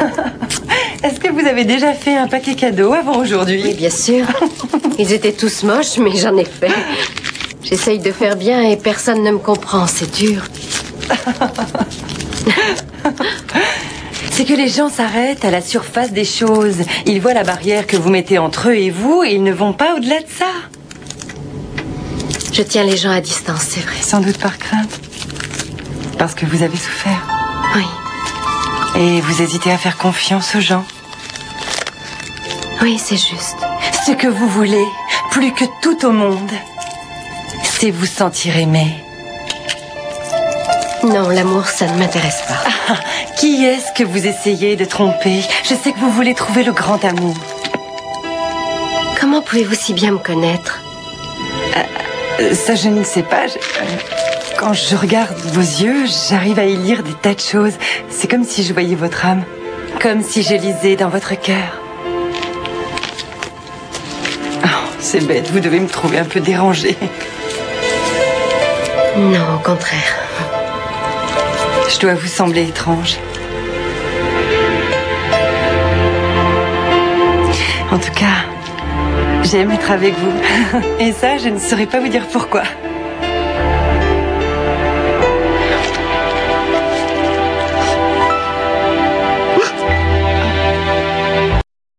Est-ce que vous avez déjà fait un paquet cadeau avant aujourd'hui? Oui, bien sûr. Ils étaient tous moches, mais j'en ai fait. J'essaye de faire bien et personne ne me comprend, c'est dur. C'est que les gens s'arrêtent à la surface des choses. Ils voient la barrière que vous mettez entre eux et vous et ils ne vont pas au-delà de ça. Je tiens les gens à distance, c'est vrai. Sans doute par crainte. Parce que vous avez souffert. Oui. Et vous hésitez à faire confiance aux gens. Oui, c'est juste. Ce que vous voulez, plus que tout au monde, c'est vous sentir aimé. Non, l'amour, ça ne m'intéresse pas. Ah, qui est-ce que vous essayez de tromper? Je sais que vous voulez trouver le grand amour. Comment pouvez-vous si bien me connaître? Ça, je ne sais pas. Quand je regarde vos yeux, j'arrive à y lire des tas de choses. C'est comme si je voyais votre âme. Comme si je lisais dans votre cœur. Oh, c'est bête, vous devez me trouver un peu dérangée. Non, au contraire. Je dois vous sembler étrange. En tout cas, j'aime être avec vous. Et ça, je ne saurais pas vous dire pourquoi.